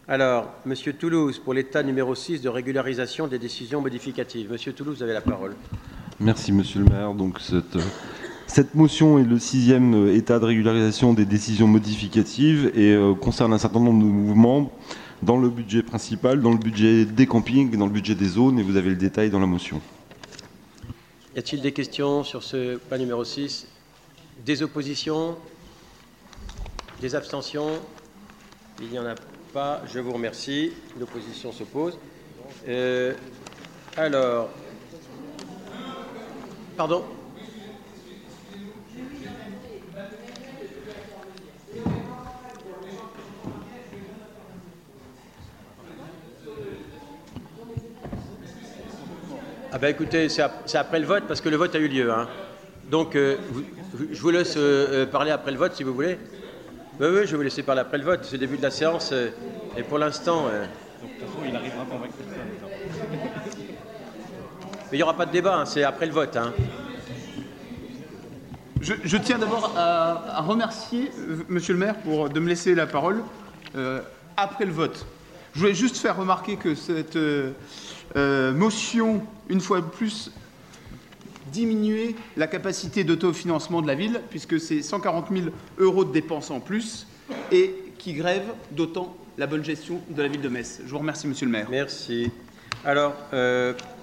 Alors, Monsieur Toulouse, pour l'état numéro 6 de régularisation des décisions modificatives. Monsieur Toulouse, vous avez la parole. Merci, Monsieur le maire. Donc, cette motion est le 6e état de régularisation des décisions modificatives et concerne un certain nombre de mouvements dans le budget principal, dans le budget des campings et dans le budget des zones, et vous avez le détail dans la motion. Y a-t-il des questions sur ce point numéro 6? Des oppositions? Des abstentions? Il n'y en a pas. Je vous remercie. L'opposition s'oppose. Alors... Pardon? Ah ben écoutez, c'est après le vote, parce que le vote a eu lieu. Hein. Donc, je vous laisse parler après le vote, si vous voulez. Oui, je vais vous laisser parler après le vote. C'est le début de la séance, et pour l'instant... Donc, de toute façon, il arrivera à convaincre personne. Mais il n'y aura pas de débat, hein, c'est après le vote. Hein. Je tiens d'abord à remercier Monsieur le maire de me laisser la parole après le vote. Je voulais juste faire remarquer que cette motion, une fois de plus, diminuait la capacité d'autofinancement de la ville, puisque c'est 140 000 € de dépenses en plus, et qui grève d'autant la bonne gestion de la ville de Metz. Je vous remercie, Monsieur le maire. Merci. Alors...